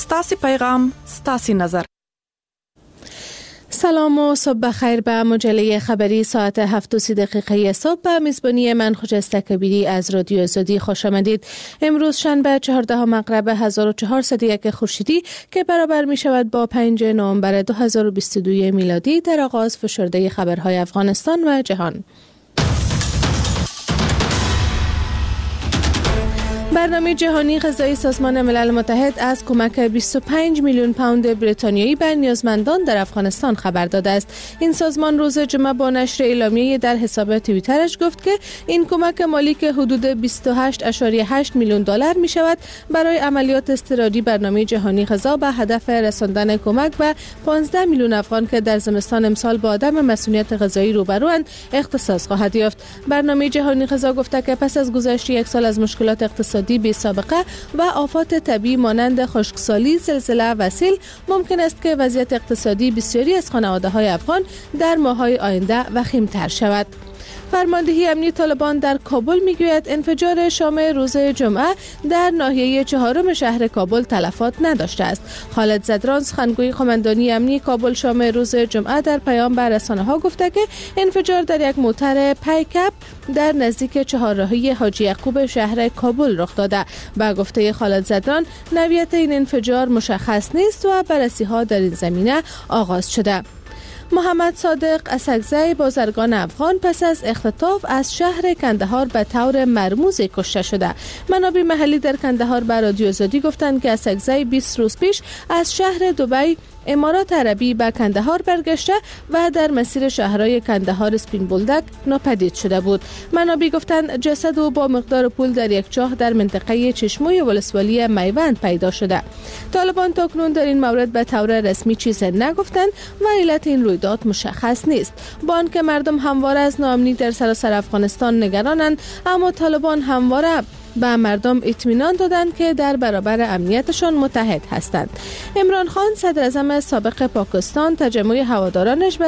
ستاسي پیغام، ستاسي نظر. سلام و صبح بخیر به مجله خبری ساعت 7:30 صبح به میزبانی من خجسته کبیری از رادیو آزادی خوش آمدید. امروز شنبه 14 مغرب 1401 خورشیدی که برابر می شود با 5 نوامبر 2022 میلادی در آغاز فشرده خبرهای افغانستان و جهان. برنامه جهانی غذایی سازمان ملل متحد از کمک 25 میلیون پوند بریتانیایی به نیازمندان در افغانستان خبر داده است. این سازمان روز جمعه با نشر اعلامیه در حساب توییترش گفت که این کمک مالی که حدود 28.8 میلیون دلار می شود برای عملیات اضطراری برنامه جهانی غذا به هدف رساندن کمک به 15 میلیون افغان که در زمستان امسال با عدم مسئولیت غذایی روبروند اختصاص خواهد یافت. برنامه جهانی غذا گفته که پس از گذشت یک سال از مشکلات اقتصادی بی سابقه و آفات طبیعی مانند خشکسالی، زلزله و سیل ممکن است که وضعیت اقتصادی بسیاری از خانواده‌های افغان در ماه‌های آینده وخیم‌تر شود. فرماندهی امنیتی طالبان در کابل میگوید انفجار شام روز جمعه در ناحیه 4 شهر کابل تلفات نداشته است. خالد زدران سخنگوی قماندانی امنیتی کابل شام روز جمعه در پیام به رسانه‌ها گفته که انفجار در یک موتر پیکاپ در نزدیک چهارراهی حاجی یعقوب شهر کابل رخ داده. با گفته خالد زدران نوعیت این انفجار مشخص نیست و بررسی‌ها در این زمینه آغاز شده. محمد صادق اسکزی بازرگان افغان پس از اختطاف از شهر کندهار به طور مرموز کشته شده. منابع محلی در کندهار به رادیو آزادی گفتند که اسکزی 20 روز پیش از شهر دبی امارات عربی به کندهار برگشته و در مسیر شهرهای کندهار اسپین بولدک ناپدید شده بود. منابع گفتند جسد او با مقدار پول در یک چاه در منطقه چشموی ولسوالی میوند پیدا شده. طالبان تاکنون در این مورد به طور رسمی چیزی نگفتند و علت این رویداد مشخص نیست. با آنکه مردم همواره از ناامنی در سراسر افغانستان نگرانند، اما طالبان همواره به مردم اطمینان دادند که در برابر امنیتشان متحد هستند. عمران خان صدر اعظم سابق پاکستان تجمع هوادارانش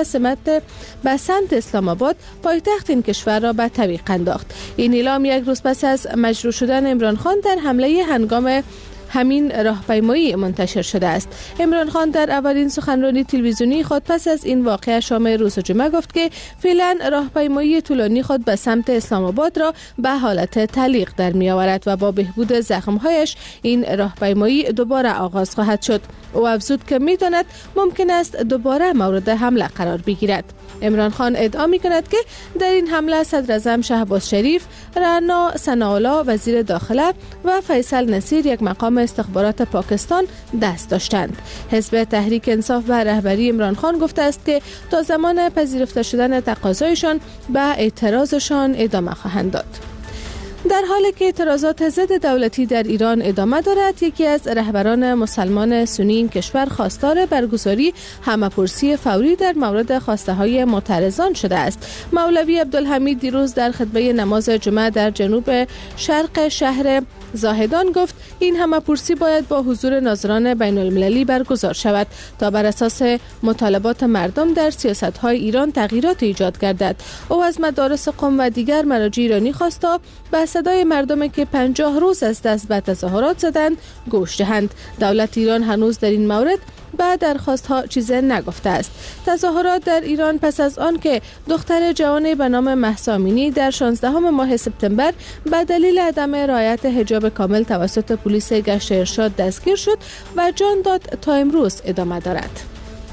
به سمت اسلام آباد پایتخت این کشور را به تعویق انداخت. این اعلام یک روز پس از مجروح شدن عمران خان در حمله هنگام همین راهپیمایی منتشر شده است. عمران خان در اولین سخنرانی تلویزیونی خود پس از این واقعه شام روز جمعه گفت که فعلا راهپیمایی طولانی خود به سمت اسلام آباد را به حالت تعلیق در می آورد و با بهبود زخم‌هایش این راهپیمایی دوباره آغاز خواهد شد. او افزود که می داند ممکن است دوباره مورد حمله قرار بگیرد. عمران خان ادعا می کند که در این حمله صدر اعظم شهباز شریف، رعنا ثناءالله وزیر داخله و فیصل نصیر یک مقام استخبارات پاکستان دست داشتند. حزب تحریک انصاف و رهبری عمران خان گفته است که تا زمان پذیرفته شدن تقاضایشان به اعتراضشان ادامه خواهند داد. در حالی که اعتراضات ضد دولتی در ایران ادامه دارد، یکی از رهبران مسلمان سنی این کشور خواستار برگزاری همه‌پرسی فوری در مورد خواسته‌های معترضان شده است. مولوی عبدالحمید دیروز در خطبه نماز جمعه در جنوب شرق شهر زاهدان گفت این همه‌پرسی باید با حضور ناظران بین المللی برگزار شود تا بر اساس مطالبات مردم در سیاست‌های ایران تغییرات ایجاد گردد. او از مدارس قم و دیگر مراجع ایرانی خواست تا به صدای مردم که 50 روز از دست به تظاهرات زدند گوش دهند. دولت ایران هنوز در این مورد به درخواست‌ها چیزی نگفته است. تظاهرات در ایران پس از آن که دختر جوانی به نام مهسا امینی در 16 ماه سپتامبر به دلیل عدم رعایت حجاب کامل توسط پلیس گشت ارشاد دستگیر شد و جان داد تا امروز ادامه دارد.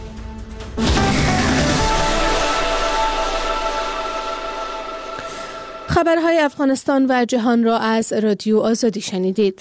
خبرهای افغانستان و جهان را از رادیو آزادی شنیدید.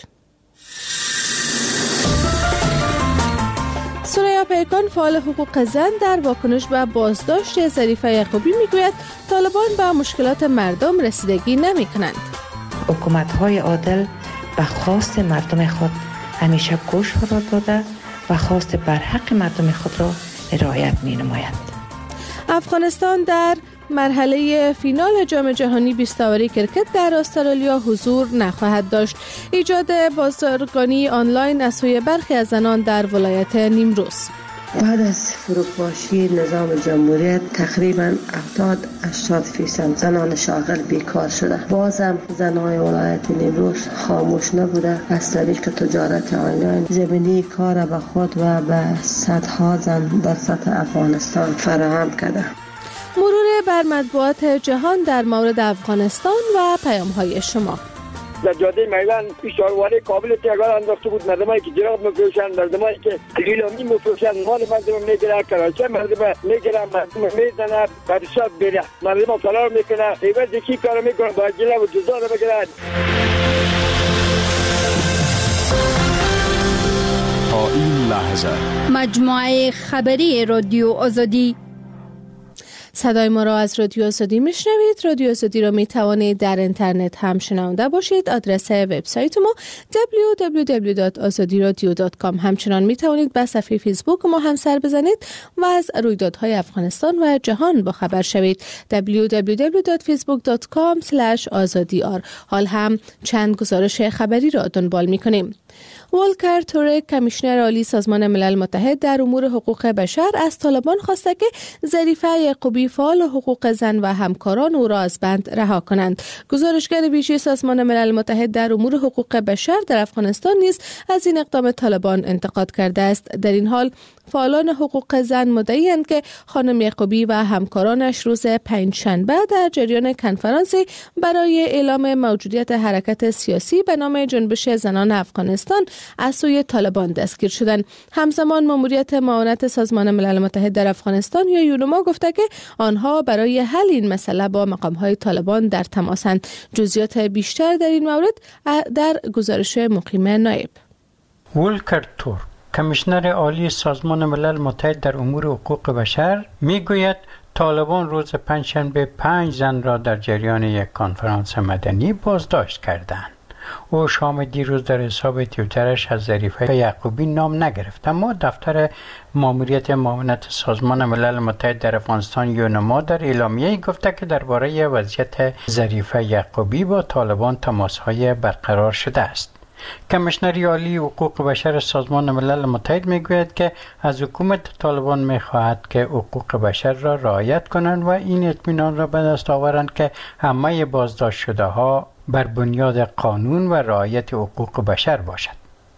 سوریا پیکان فعال حقوق زن در واکنش به بازداشت ظریفه یعقوبی میگوید طالبان به مشکلات مردم رسیدگی نمی کنند. حکومت‌های عادل به خواست مردم خود همیشه گوش فرا داده و خواست برحق مردم خود را رعایت می نمایند. افغانستان در مرحله فینال جام جهانی 20 اوری کرکت در استرالیا حضور نخواهد داشت. ایجاد بازرگانی آنلاین از سوی برخی از زنان در ولایت نیمروز. بعد از فروپاشی نظام جمهوریت تقریبا 70-80% زنان شاغل بیکار شده. بازم زنان ولایت نیمروز خاموش نبوده، از طریق تجارت آنلاین زمینه کار به خود و به صدها زن در سطح افغانستان فراهم کرده. مرور بر مطبوعات جهان در مورد افغانستان و پیام‌های شما. در جاده میلان اشارواره کابل تیگار انداخته بود. مردمایی که جراب میفروشن، مردمایی که لیلامی میفروشن، مال مردم میگیره، کراچه مردم میگیره، مردم میزنه، پادشاه بیره، مردم فرار میکنه، ایوز یکی کارو میکنه، با جله و جزا رو بگیرن. تا این لحظه مجموعه خبری رادیو آزادی. صدای ما را از رادیو آزادی میشنوید. رادیو آزادی را می توانید در اینترنت هم شنونده باشید. آدرس وبسایت ما www.azadiradio.com. همچنان می توانید به صفحه فیسبوک ما هم سر بزنید و از رویدادهای افغانستان و جهان با خبر شوید. www.facebook.com/azadiyar. حال هم چند گزارش خبری را دنبال می کنیم. ولکر تورک، کمیشنر عالی سازمان ملل متحد در امور حقوق بشر، از طالبان خواسته که ظریفه یعقوبی، فعال حقوق زن و همکاران او را از بند رها کنند. گزارشگر ویژه سازمان ملل متحد در امور حقوق بشر در افغانستان نیز از این اقدام طالبان انتقاد کرده است. در این حال فعالان حقوق زن مدعی‌اند که خانم یعقوبی و همکارانش روز پنجشنبه در جریان کنفرانسی برای اعلام موجودیت حرکت سیاسی به نام جنبش زنان افغانستان از سوی طالبان دستگیر شدند. همزمان ماموریت معاونت سازمان ملل متحد در افغانستان یا یونما گفته که آنها برای حل این مسئله با مقام‌های طالبان در تماسند. جزئیات بیشتر در این مورد در گزارش مقیم نایب. ولکر تورک، کمیشنر عالی سازمان ملل متحد در امور حقوق بشر، میگوید طالبان روز پنجشنبه 5 زن را در جریان یک کنفرانس مدنی بازداشت کردند. او شام دیروز در حساب توییترش از ظریفه یعقوبی نام نگرفت، اما دفتر ماموریت معاونت سازمان ملل متحد در افغانستان یونما در اعلامیه‌ای گفته که درباره وضعیت ظریفه یعقوبی با طالبان تماس‌های برقرار شده است. کمیشنر عالی حقوق بشر سازمان ملل متحد میگوید که از حکومت طالبان میخواهد که حقوق بشر را رعایت کنند و این اطمینان را به دست آورند که همه بازداشت شده ها بر بنیاد قانون و رعایت حقوق بشر باشد.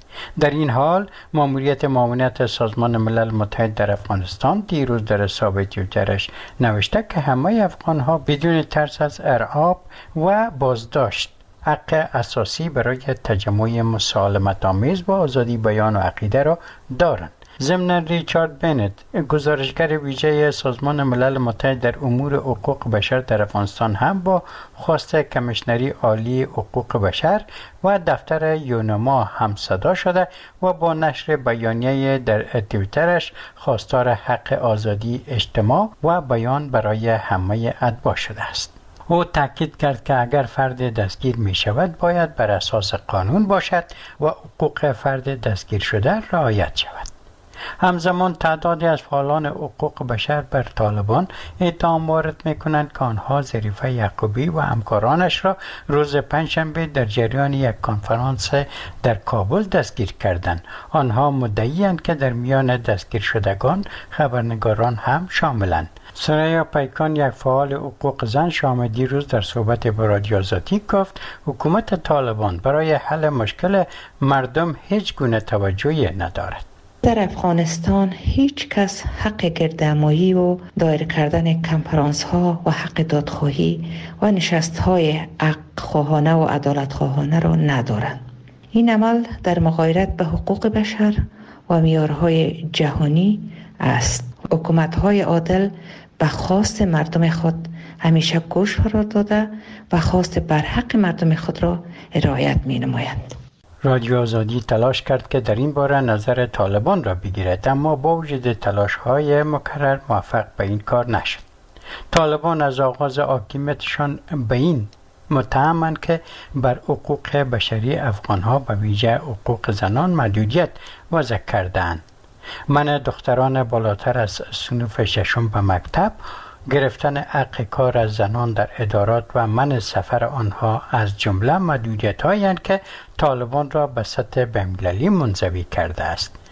در این حال ماموریت معاونت سازمان ملل متحد در افغانستان دیروز در حساب توییترش نوشته که همه افغان‌ها بدون ترس از ارعاب و بازداشت حق اساسی برای تجمع مسالمت‌آمیز با آزادی بیان و عقیده را دارند. ضمن ریچارد بنت، گزارشگر ویژه سازمان ملل متحد در امور حقوق بشر در افغانستان، هم با خواست کمیشنری عالی حقوق بشر و دفتر یونما هم صدا شده و با نشر بیانیه در توییترش خواستار حق آزادی اجتماع و بیان برای همه اتباع شده است. او تاکید کرد که اگر فرد دستگیر می شود باید بر اساس قانون باشد و حقوق فرد دستگیر شده رعایت شود. همزمان تعدادی از فعالان حقوق بشر بر طالبان اتهام وارد می‌کنند که آنها ظریفه یعقوبی و همکارانش را روز پنجشنبه در جریان یک کنفرانس در کابل دستگیر کردند. آنها مدعی‌اند که در میان دستگیر شدگان خبرنگاران هم شاملند. سریا پیکان، یک فعال حقوق زن، شام دیروز در صحبت با رادیو آزادی گفت حکومت طالبان برای حل مشکل مردم هیچ گونه توجهی ندارد. در افغانستان هیچ کس حق گردهمایی و دایر کردن کنفرانس ها و حق دادخواهی و نشست های حق خواهانه و عدالت خواهانه را ندارند. این عمل در مغایرت به حقوق بشر و معیارهای جهانی است. حکومت های عادل به خواست مردم خود همیشه گوش فرا داده و خواست برحق مردم خود را رعایت می نمایند. رادیو آزادی تلاش کرد که در این باره نظر طالبان را بگیرد، اما با وجود تلاش‌های مکرر موفق به این کار نشد. طالبان از آغاز حاکمیتشان به این متهمند که بر حقوق بشری افغان‌ها و ویژه حقوق زنان محدودیت وضع کردند. منع دختران بالاتر از صنف ششم به مکتب، گرفتن حق کار از زنان در ادارات و منع سفر آنها از جمله محدودیت‌هایی که طالبان را به سطح بین‌المللی منزوی کرده است.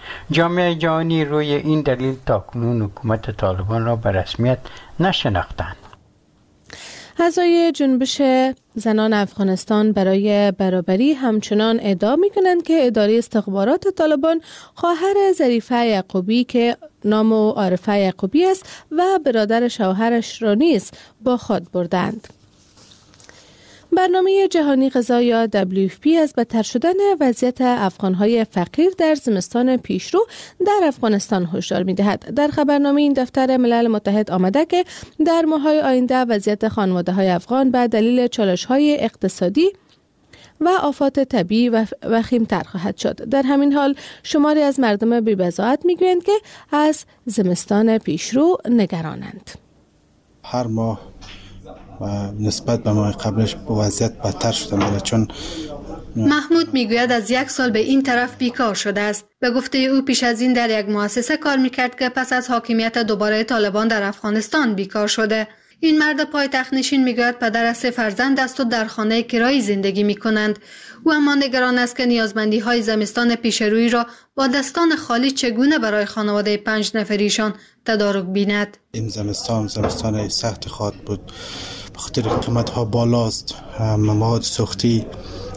جامعه جهانی روی این دلیل تاکنون حکومت طالبان را به رسمیت نشناختند. اعضای جنبش زنان افغانستان برای برابری همچنان ادعا می‌کنند که اداره استخبارات طالبان خواهر ظریفه یعقوبی که نام او عارفه یعقوبی است و برادر شوهرش را نیز با خود بردند. برنامه جهانی غذا یا WFP از بدتر شدن وضعیت افغان‌های فقیر در زمستان پیشرو در افغانستان هشدار می‌دهد. در خبرنامه این دفتر ملل متحد آمده که در ماه‌های آینده وضعیت خانواده‌های افغان به دلیل چالش‌های اقتصادی و آفات طبیعی وخیم‌تر خواهد شد. در همین حال شماری از مردم بی‌بضاعت می‌گویند که از زمستان پیشرو نگرانند. هر ماه و نسبت به ماه قبلش وضعیت بدتر شده میره، چون محمود میگوید از 1 سال به این طرف بیکار شده است. به گفته او پیش از این در یک مؤسسه کار میکرد که پس از حاکمیت دوباره طالبان در افغانستان بیکار شده. این مرد پایتخت نشین میگوید پدر از 3 فرزند است و در خانه کرایی زندگی میکنند. او اما نگران است که نیازمندی های زمستان پیشروی را با دستان خالی چگونه برای خانواده 5 نفریشان تدارک بیند. این زمستان سخت خواهد بود، به خاطر قیمت ها بالاست، مواد سوختی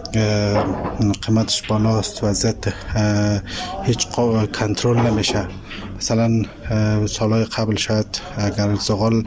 قیمتش بالاست، وضعیت هیچ کنترل نمیشه. مثلا سالهای قبل شاید اگر زغال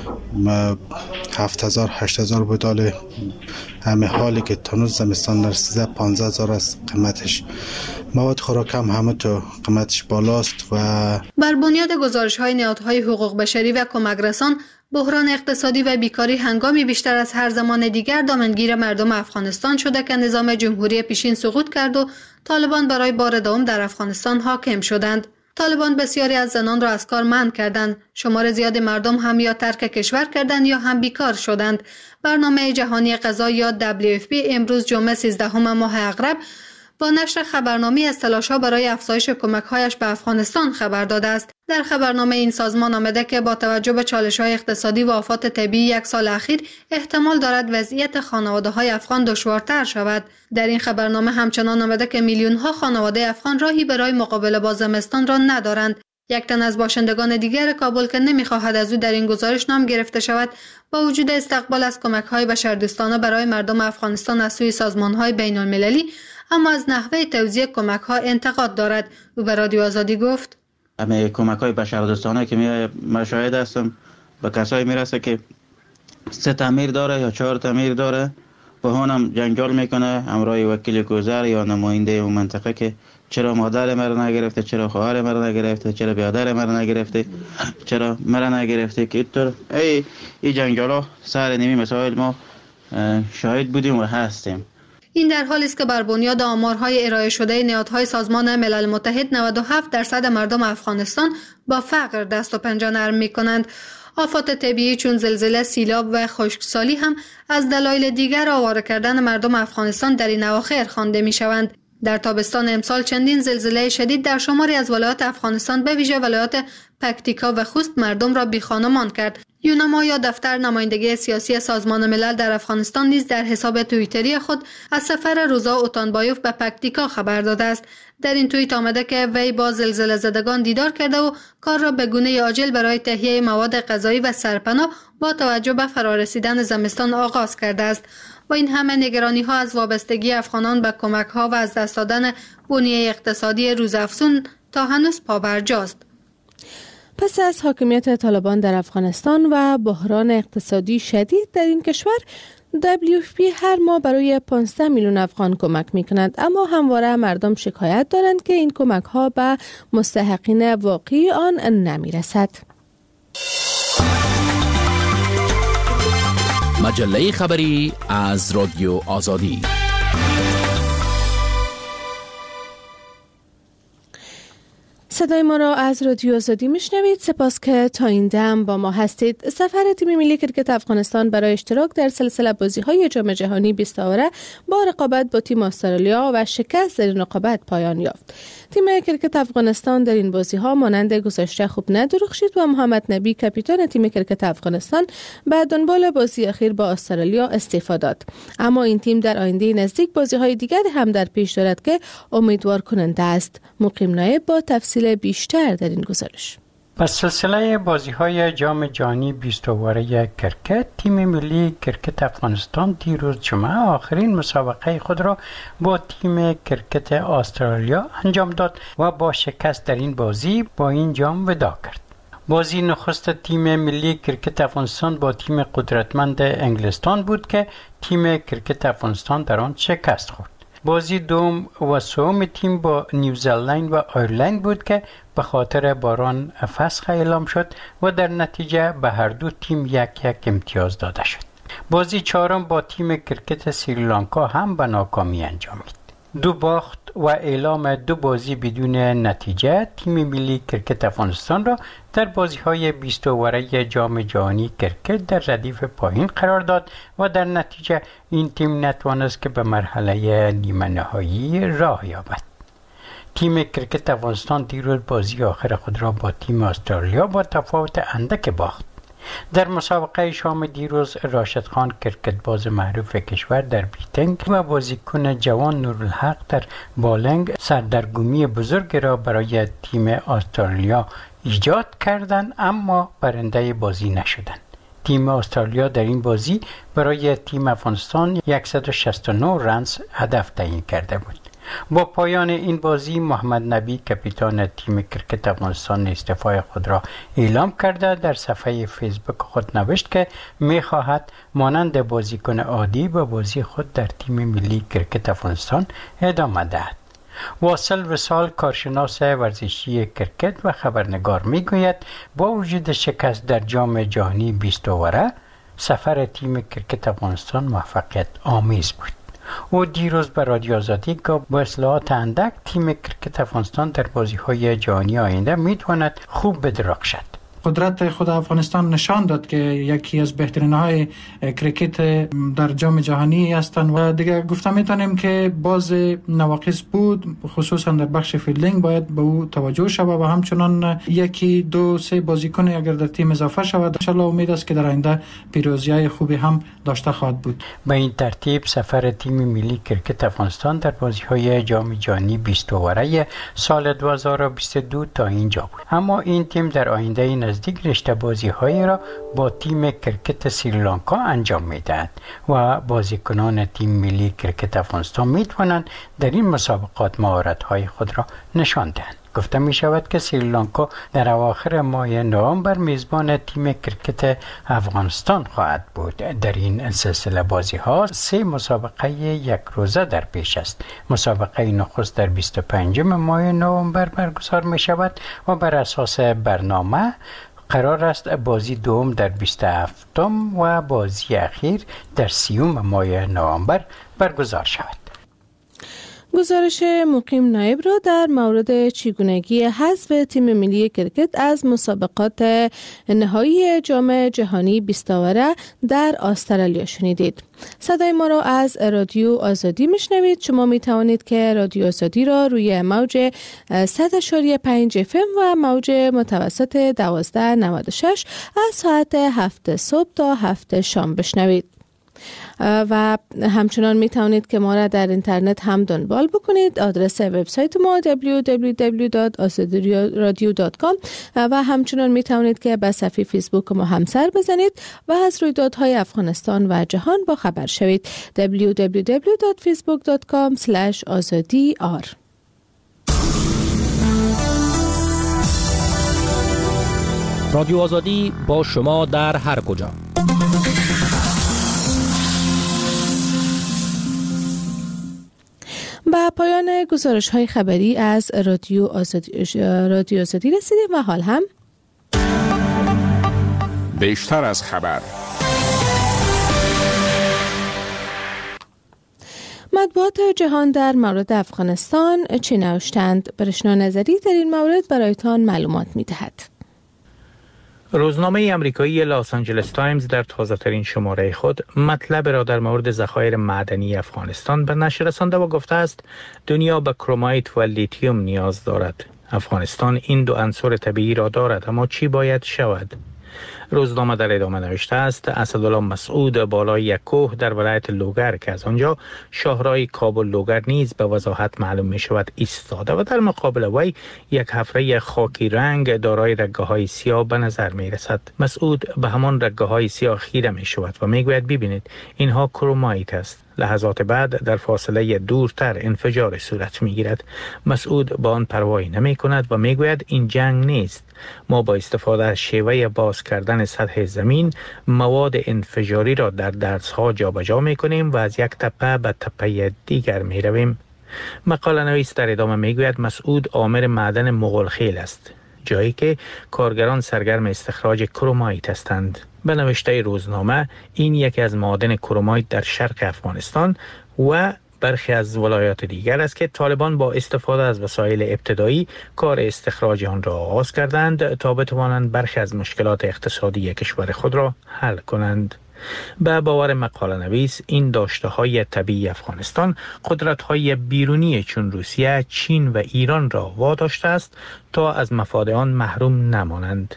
7000-8000 بود، همه حالی که تنوز زمستان رسیده 15000 است قیمتش. مواد خوراک هم همه تو قیمتش بالاست. و بر بنیاد گزارش های نهادهای حقوق بشری و کمک رسان، بحران اقتصادی و بیکاری هنگامی بیشتر از هر زمان دیگر دامنگیر مردم افغانستان شده که نظام جمهوری پیشین سقوط کرد و طالبان برای بار دوم در افغانستان حاکم شدند. طالبان بسیاری از زنان را از کار منع کردند. شمار زیاد مردم هم یا ترک کشور کردند یا هم بیکار شدند. برنامه جهانی غذا یا WFP امروز جمعه 13 ماه اغرب با نشر خبرنامه از تلاش‌ها برای افزایش کمک‌هایش به افغانستان خبر داده است. در خبرنامه این سازمان آمده که با توجه به چالش‌های اقتصادی و آفات طبیعی 1 سال اخیر احتمال دارد وضعیت خانواده‌های افغان دشوارتر شود. در این خبرنامه همچنان آمده که میلیون‌ها خانواده افغان راهی برای مقابله با زمستان را ندارند. یک تن از باشندگان دیگر کابل که نمی‌خواهد از او در این گزارش نام گرفته شود، با وجود استقبال از کمک‌های بشردوستانه برای مردم افغانستان از سوی سازمان‌های بین‌المللی، اما از نحوه توزیع کمک‌ها انتقاد دارد. او به رادیو آزادی گفت: همه کمک‌های بشردوستانه که مشاهد هستم به کسایی میرسه که 3 تعمیر داره یا 4 تعمیر داره و اونم جنجال میکنه همراه وکیل گذر یا نماینده اون منطقه که چرا مادر مرا نگرفته، چرا خواهر مرا نگرفته، چرا برادر مرا نگرفته، چرا مرا نگرفته. که اینطور این جنجالا سر نیمی مسائل ما شاهد بودیم و هستیم. این در حالی است که بر بنیاد آمارهای ارائه شده نهادهای سازمان ملل متحد 97% مردم افغانستان با فقر دست و پنجه نرم می‌کنند. آفات طبیعی چون زلزله، سیلاب و خشکسالی هم از دلایل دیگر آواره کردن مردم افغانستان در این اواخر خوانده می‌شوند. در تابستان امسال چندین زلزله شدید در شماری از ولایات افغانستان به ویژه ولایات پکتیکا و خوست مردم را بی‌خانمان کرد. یونما یا دفتر نمایندگی سیاسی سازمان ملل در افغانستان نیز در حساب توییتری خود از سفر روزا اوتانبایوف به پکتیکا خبر داده است. در این توییت آمده که وی با زلزله زدگان دیدار کرده و کار را به گونه عاجل برای تهیه مواد غذایی و سرپناه با توجه به فرارسیدن زمستان آغاز کرده است. با این همه نگرانی ها از وابستگی افغانان به کمک ها و از دست دادن بنیه اقتصادی روزافزون تا هنوز پابرجاست. پس از حاکمیت طالبان در افغانستان و بحران اقتصادی شدید در این کشور، WFP هر ماه برای 15 میلیون افغان کمک می‌کند، اما همواره مردم شکایت دارند که این کمک‌ها به مستحقین واقعی آن نمی‌رسد. مجله خبری از رادیو آزادی. صدای ما را از رادیو آزادی میشنوید. سپاس که تا این دم با ما هستید. سفر تیم ملی کرکت افغانستان برای اشتراک در سلسله بازی‌های جام جهانی 20 آوره با رقابت با تیم استرالیا و شکست در رقابت پایان یافت. تیم کرکت افغانستان در این بازی‌ها مانند گذشته خوب ندرخشید و محمد نبی کاپیتان تیم کرکت افغانستان به دنبال بازی اخیر با استرالیا استعفا داد. اما این تیم در آینده نزدیک بازی‌های دیگری هم در پیش دارد که امیدوار کننده است. مقیم نایب با تفصیل بیشتر در این گزارش. با سلسله بازی‌های جام جهانی 20 آوره کرکت، تیم ملی کرکت افغانستان دیروز جمعه آخرین مسابقه خود را با تیم کرکت استرالیا انجام داد و با شکست در این بازی با این جام وداع کرد. بازی نخست تیم ملی کرکت افغانستان با تیم قدرتمند انگلستان بود که تیم کرکت افغانستان در آن شکست خورد. بازی دوم و سوم تیم با نیوزلند و آیرلند بود که به خاطر باران فسخ اعلام شد و در نتیجه به هر دو تیم یک امتیاز داده شد. بازی چهارم با تیم کرکت سریلانکا هم به ناکامی انجامید. 2 باخت و اعلام 2 بازی بدون نتیجه تیم ملی کرکت افغانستان را در بازی‌های 20 آوره جام جهانی کرکت در ردیف پایین قرار داد و در نتیجه این تیم نتوانست که به مرحله نیمه نهایی راه یابد. تیم کرکت افغانستان دیروز بازی آخر خود را با تیم استرالیا با تفاوت اندک باخت. در مسابقه شام دیروز راشد خان کرکتباز معروف کشور در بیتنگ و بازیکن جوان نورالحق در بالنگ سردرگمی بزرگ را برای تیم استرالیا ایجاد کردند اما برنده بازی نشدند. تیم استرالیا در این بازی برای تیم افغانستان 169 رنز هدف تعیین کرده بود. با پایان این بازی محمد نبی کاپیتان تیم کرکت افغانستان استعفای خود را اعلام کرده در صفحه فیسبوک خود نوشت که می‌خواهد مانند بازیکن عادی به بازی خود در تیم ملی کرکت افغانستان ادامه دهد. واصل وصال کارشناس ورزشی کرکت و خبرنگار میگوید با وجود شکست در جام جهانی 20 آوره سفر تیم کرکت افغانستان موفقیت آمیز بود. او دیروز به رادیو آزادی گفت با اصلاحات اندک تیم کرکت افغانستان در بازی‌های جهانی آینده میتواند خوب بدرخشد. قدرت خود افغانستان نشان داد که یکی از بهترین‌های کرکت در جام جهانی هستند و دیگه گفته میتونیم که باز نواقص بود، خصوصا در بخش فیلدینگ باید به او توجه شود و همچنان 1-2-3 بازیکن اگر در تیم اضافه شود ان شاءالله امید است که در آینده پیروزی‌های خوبی هم داشته خواهد بود. به این ترتیب سفر تیم ملی کرکت افغانستان در بازی‌های جام جهانی 20 آوره سال 2022 تا اینجا بود. اما این تیم در آینده نزدیک رشته بازی‌هایی را با تیم کرکت سریلانکا انجام می‌دهد و بازیکنان تیم ملی کرکت افغانستان می‌توانند در این مسابقات مهارت‌های خود را نشان دهند. گفته می شود که سریلانکا در اواخر ماه نوامبر میزبان تیم کرکت افغانستان خواهد بود. در این سلسله بازی ها 3 مسابقه یک روزه در پیش است. مسابقه نخست در 25 ماه نوامبر برگزار می شود و بر اساس برنامه قرار است بازی دوم در 27 و بازی اخیر در 30 ماه نوامبر برگزار شود. گزارش مقیم نایب را در مورد چگونگی حذف تیم ملی کرکت از مسابقات نهایی جام جهانی 20 آوره در استرالیا شنیدید. صدای ما را از رادیو آزادی میشنوید. شما می توانید که رادیو آزادی را روی موج 100.5 FM و موج متوسط 1296 از ساعت 7 صبح تا 7 شام بشنوید. و همچنان می توانید که ما را در اینترنت هم دنبال بکنید. آدرس وبسایت ما www.azadiradio.com و همچنان می توانید که به صفحه فیسبوک ما هم سر بزنید و از رویدادهای افغانستان و جهان با خبر شوید. www.facebook.com/azadiyar. رادیو آزادی با شما در هر کجا. با پایان گزارش‌های خبری از رادیو آزادی رسیدیم و حال هم بیشتر از خبر. مطبوعات جهان در مورد افغانستان چه نوشتند؟ برشنا نظری در این مورد برایتان معلومات می‌دهد. روزنامه آمریکایی لاس آنجلس تایمز در تازه‌ترین شماره خود مطلب را در مورد ذخایر معدنی افغانستان به نشر رسانده و گفته است دنیا به کرومایت و لیتیوم نیاز دارد. افغانستان این دو عنصر طبیعی را دارد، اما چی باید شود؟ روزنامه در ادامه نوشته است اسدالله مسعود بالای یک کوه در ولایت لوگر که از آنجا شاهراه کابل لوگر نیز به وضاحت معلوم می شود ایستاده و در مقابل وی یک حفره خاکی رنگ دارای رگه های سیاه به نظر می رسد. مسعود به همان رگه های سیاه خیره می شود و می گوید ببینید اینها کرومایت است. لحظات بعد در فاصله دورتر انفجار صورت می گیرد. مسعود با آن پروایی نمی کند و می گوید این جنگ نیست. ما با استفاده از شیوه باز کردن سطح زمین مواد انفجاری را در درزها جابجا می کنیم و از یک تپه به تپه دیگر می رویم. مقاله نویس در ادامه می گوید مسعود آمر معدن مغولخیل است، جایی که کارگران سرگرم استخراج کرومایت هستند. به نوشته روزنامه این یکی از معادن کرومایت در شرق افغانستان و برخی از ولایات دیگر است که طالبان با استفاده از وسایل ابتدایی کار استخراج آن را آغاز کردند تا بتوانند برخی از مشکلات اقتصادی کشور خود را حل کنند. به باور مقاله نویس این داشته های طبیعی افغانستان قدرت های بیرونی چون روسیه، چین و ایران را واداشته است تا از مفاد آن محروم نمانند.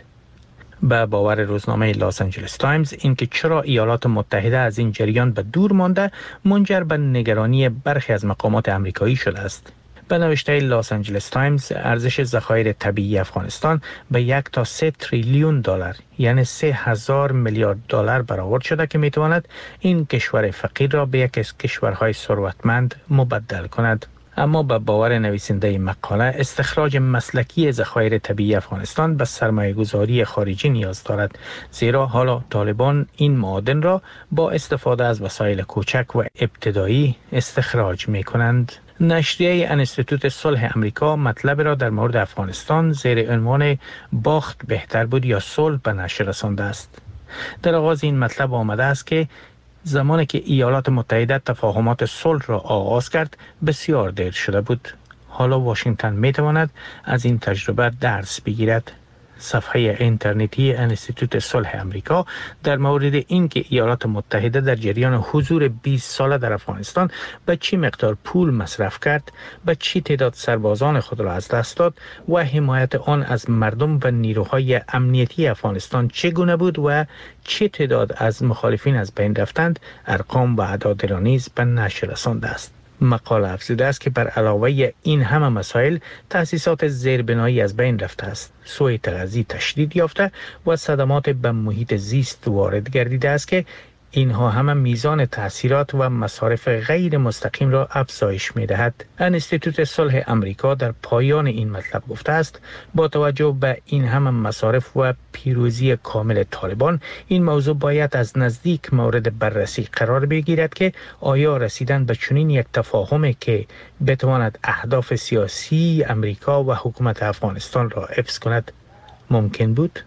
به باور روزنامه لاس آنجلس تایمز اینکه چرا ایالات متحده از این جریان به دور مانده منجر به نگرانی برخی از مقامات آمریکایی شده است. به نوشته لاس آنجلس تایمز ارزش ذخایر طبیعی افغانستان به 1 تا 3 تریلیون دلار یعنی 3000 میلیارد دلار برآورد شده که میتواند این کشور فقیر را به یکی از کشورهای ثروتمند مبدل کند. اما به باور نویسنده مقاله استخراج مسلکی ذخایر طبیعی افغانستان به سرمایه‌گذاری خارجی نیاز دارد، زیرا حالا طالبان این معادن را با استفاده از وسایل کوچک و ابتدایی استخراج می کنند. نشریه انستیتوت صلح امریکا مطلب را در مورد افغانستان زیر عنوان باخت بهتر بود یا صلح به نشر رسانده است. در آغاز این مطلب آمده است که زمانی که ایالات متحده تفاهمات صلح را آغاز کرد بسیار دیر شده بود. حالا واشنگتن می تواند از این تجربه درس بگیرد. صفحه اینترنتی انستیتوت صلح امریکا در مورد اینکه ایالات متحده در جریان حضور 20 ساله در افغانستان به چی مقدار پول مصرف کرد، به چی تعداد سربازان خود را از دست داد و حمایت آن از مردم و نیروهای امنیتی افغانستان چگونه بود و چه تعداد از مخالفین از بین رفتند، ارقام و اعداد را نیز به نشر رسانده است. مقاله افزوده است که بر علاوه این همه مسائل تأسیسات زیربنایی از بین رفته است، سوء تغذیه تشدید یافته و صدمات به محیط زیست وارد گردیده است که اینها همه میزان تأثیرات و مصارف غیر مستقیم را افزایش می دهد. انستیتوت صلح امریکا در پایان این مطلب گفته است با توجه به این همه مصارف و پیروزی کامل طالبان این موضوع باید از نزدیک مورد بررسی قرار بگیرد که آیا رسیدن به چنین یک تفاهمی که بتواند اهداف سیاسی امریکا و حکومت افغانستان را حفظ کند ممکن بود؟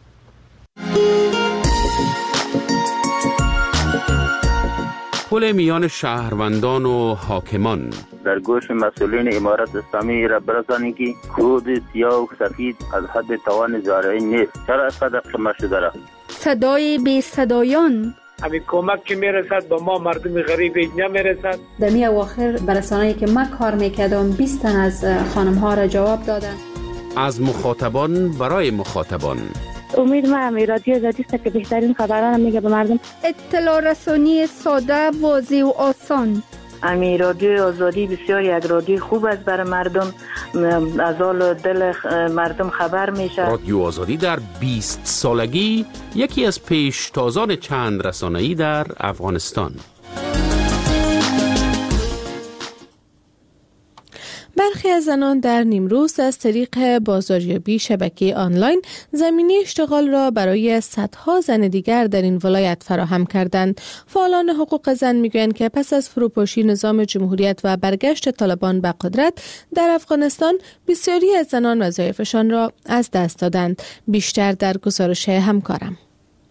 پل میان شهروندان و حاکمان در گوش مسئولین امارت اسلامی را برسانید که کود سیاه و سفید از حد توان زارعی نیست. چرا اینقدر قیمت شده را؟ صدای بی صدایان همین کمک که میرسد به ما مردم غریب نمیرسد. در می اواخر برسانه‌ای که من کار میکردم 20 تن از خانم ها را جواب دادن. از مخاطبان برای مخاطبان. امید ما هم رادیو آزادی است که بهترین خبران میگه به مردم. اطلاع رسانی ساده، واضح و آسان. امی رادیو آزادی بسیار یک رادیو خوب است برای مردم، از حال دل مردم خبر میشه. رادیو آزادی در 20 سالگی یکی از پیشتازان چند رسانه‌ای در افغانستان. برخی از زنان در نیمروز از طریق بازاریابی شبکه آنلاین زمینه اشتغال را برای صدها زن دیگر در این ولایت فراهم کردند. فعالان حقوق زن میگویند که پس از فروپاشی نظام جمهوریت و برگشت طالبان به قدرت در افغانستان بسیاری از زنان وظایفشان را از دست دادند. بیشتر در گزارش همکارم.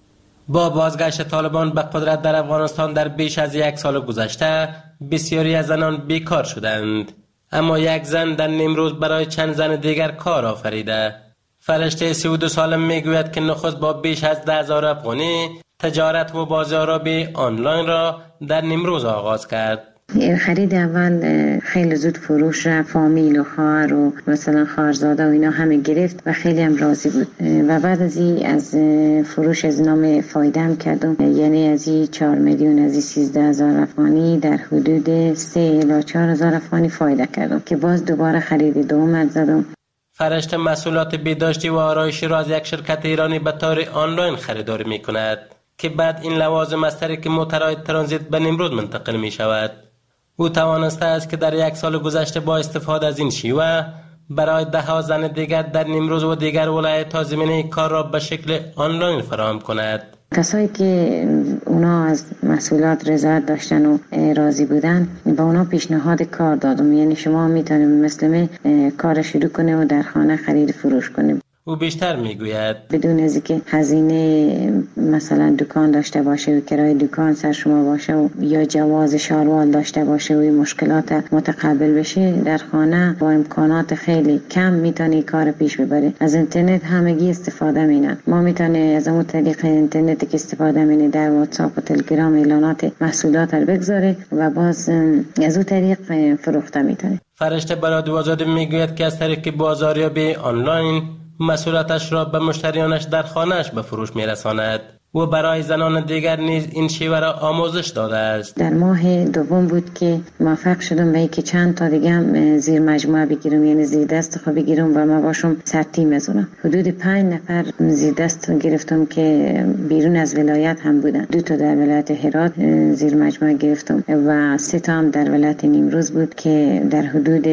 با بازگشت طالبان به قدرت در افغانستان در بیش از 1 سال گذشته بسیاری از زنان بیکار شدند، اما یک زن در نیمروز برای چند زن دیگر کار آفریده. فرشته 32 ساله میگوید که نخست با بیش از 10,000 افغانی تجارت و بازاریابی آنلاین را در نیمروز آغاز کرد. خرید اول خیلی زود فروش را فامیل و خواهر و مثلا خواهرزاده و اینا همه گرفت و خیلی هم راضی بود و بعد از فروش از نام فایده هم کردم، یعنی از 4 میلیون از 13,000 افغانی در حدود 3 الی 4,000 افغانی فایده کردم که باز دوباره خرید دوم زدم. فرشته مسئولات بهداشتی و آرایشی را از یک شرکت ایرانی به طور آنلاین خریداری می کند که بعد این لوازم از طریق موترهای ترانزیت به نیمروز منتقل می شود. او توانسته است که در 1 سال گذشته با استفاده از این شیوه برای 10 زن دیگر در نیمروز و دیگر ولایت‌ها زمینه کار را به شکل آنلاین فراهم کند. کسایی که اونا از مسئولات رضایت داشتن و راضی بودن با اونا پیشنهاد کار دادم، یعنی شما میتونید مثل کار شروع کنید و در خانه خرید فروش کنید. او بیشتر میگوید بدون از اینکه هزینه مثلا دکان داشته باشه و کرایه دکان سر شما باشه و یا جواز شاروال داشته باشه و این مشکلات متقبل بشه، در خانه با امکانات خیلی کم میتونی کار پیش ببره. از اینترنت همگی استفاده مینن، ما میتونی از اون طریق اینترنتی که استفاده مینی در واتساپ و تلگرام اعلانات محصولات رو بگذاره و باز از اون طریق فروخته میتونی. فرشته برادو آزاد میگوید که از طریق بازاریابی آنلاین مسئولیتش را به مشتریانش در خانهش به فروش میرساند و برای زنان دیگر نیز این شیوه را آموزش داده است. در ماه دوم بود که موفق شدم به اینکه چند تا دیگه هم زیر مجموعه بگیرم، یعنی زیر دست خود بگیرم و ما باشم سرتیم بزنم. حدود 5 نفر زیر دست گرفتم که بیرون از ولایت هم بودن. 2 تا در ولایت هرات زیر مجموعه گرفتم و 3 تا هم در ولایت نیمروز بود که در حدود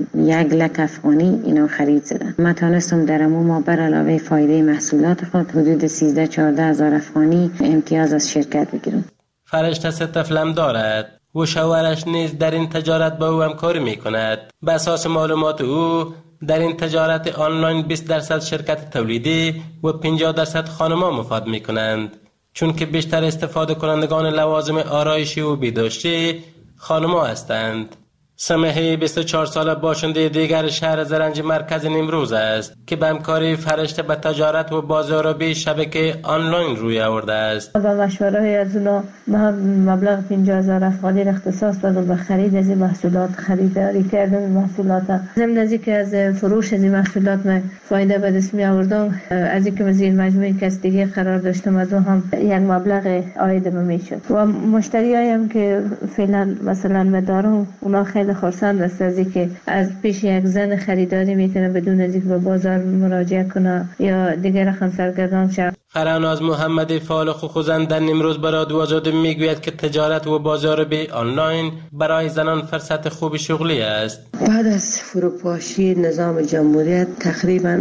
1 لک افغانی اینا خرید زدن. من تونستم در ما بر علاوه فایده محصولات خود حدود 13-14,000 افغانی امتیاز از شرکت بگیرم. فرشته 3 طفلم دارد و شوهرش نیز در این تجارت با او همکاری می کند. به اساس معلومات او در این تجارت آنلاین 20% شرکت تولیدی و 50% خانم‌ها مفاد می کنند، چون که بیشتر استفاده کنندگان لوازم آرایشی و بهداشتی خانم‌ها هستند. سمیحه 24 ساله باشنده دیگر شهر زرنج مرکز نیمروز است که به همکاری فرشته به تجارت و بازاریابی شبکه آنلاین روی آورده است. با مشوره از اونا مبلغ 50,000 افغانی را اختصاص دادم به خرید از این محصولات، خریداری کردم این محصولات. ضمن از اینکه از فروش از این محصولات من فایده به دست می آوردم، از اینکه مزید مجموعه کس دیگه قرار داشتم از اون هم یک مبلغ عاید به میشد و مشتریایی هم که فعلا مثلا مدارم اونا خیلی خرسند است از اینکه از پیش یک زن خریداری میتونه بدون از اینکه به بازار مراجعه کنه یا دیگر رقم سرگردان شه. فراناز محمدی فعال حقوق زن در نیمروز برای رادیو آزاد میگوید که تجارت و بازاریابی آنلاین برای زنان فرصت خوب شغلی است. بعد از فروپاشی نظام جمهوریت تقریبا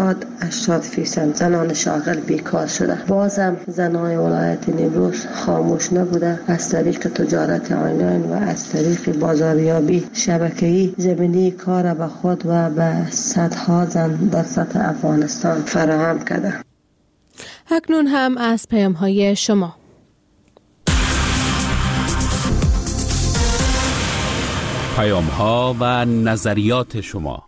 70-80% زنان شاغل بیکار شده. بازم زنان ولایت نیمروز خاموش نبوده. از طریق تجارت آنلاین و از طریق بازاریابی شبکه‌ای زمینه کار به خود و به صدها زن در سطح افغانستان فراهم کرده. اکنون هم از پیام‌های شما. پیام‌ها و نظریات شما.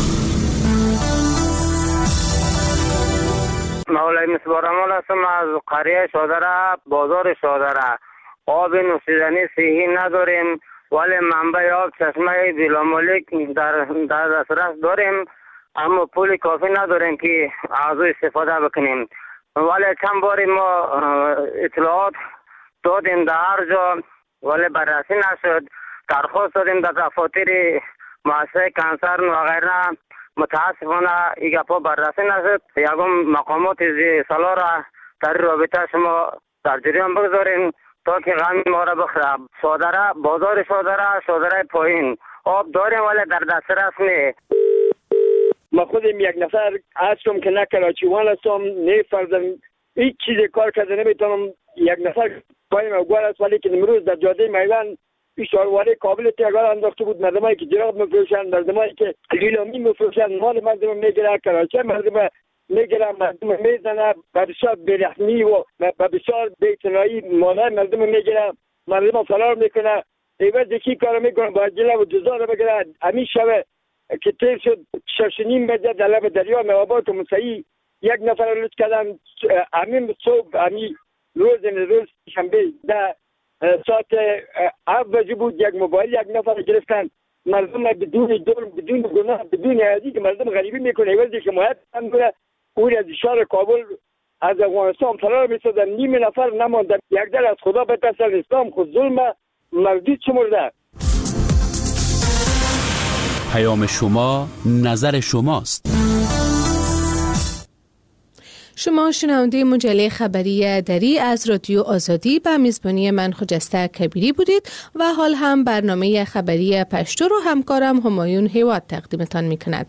مولای مصباح هستم از قریه شادره، بازار شادره. آب نوشیدنی صحی نداریم ولی منبع آب چشمه بلامالک در دسترس داریم، اما پول کافی نداریم که از او استفاده بکنیم. ولی چند باری ما اطلاعات دادیم در هر جا ولی بررسی نشد. درخواست دادیم در دفاتر مؤسسه کنسرن و غیره، متاسفانه این گپا بررسی نشد. یکم مقامات سالا را در رابطه شما در جریان بگذاریم تا که غم ما را بخوره. شادره، بازار شادره پایین آب داریم ولی در دسترس نیست. ما خودم یک نفر هستم که نه کراچیوان هستم، نه فردم هیچ چیز کار کرده نمیتونم. یک نفر پایم اوگوار است ولی که امروز در جاده میوان پیشارواری قابل تیگار انداخته بود. مردمایی که جراب میفروشن، مردمایی که لیلامی میفروشن، مال مردم میگیره. کراچی مردم میگیرن مردم میزنه، بسیار بیرحمی و بسیار بی‌اعتنایی مانع مردم میگیرن، مردم فرار میکنه. ایوز یکی کار میکنه با جله و جزا رو بگیره. همین شب که تیر شد 6:30 بجه در لب دریا نوابات و مسیحی یک نفر رو لطف کردن. همین صبح همین روز شنبه در ساعت 7 بجه بود یک موبایل یک نفر گرفتن. مردم بدون جرم بدون گناه بدون عادی که مردم غریبی میکنه ایوزی که حمایت میکنه اون از شهر کابل از افغانستان فرار می‌شدن. نیم نفر نماندن. یک در از خدا بترسن، اسلام خود ظلم مردود شمرده. پیام شما نظر شماست. شما شنونده مجله خبری دری از رادیو آزادی به میزبانی من خجسته کبیری بودید و حال هم برنامه خبری پشتو رو همکارم همایون هیواد تقدیمتان می کند.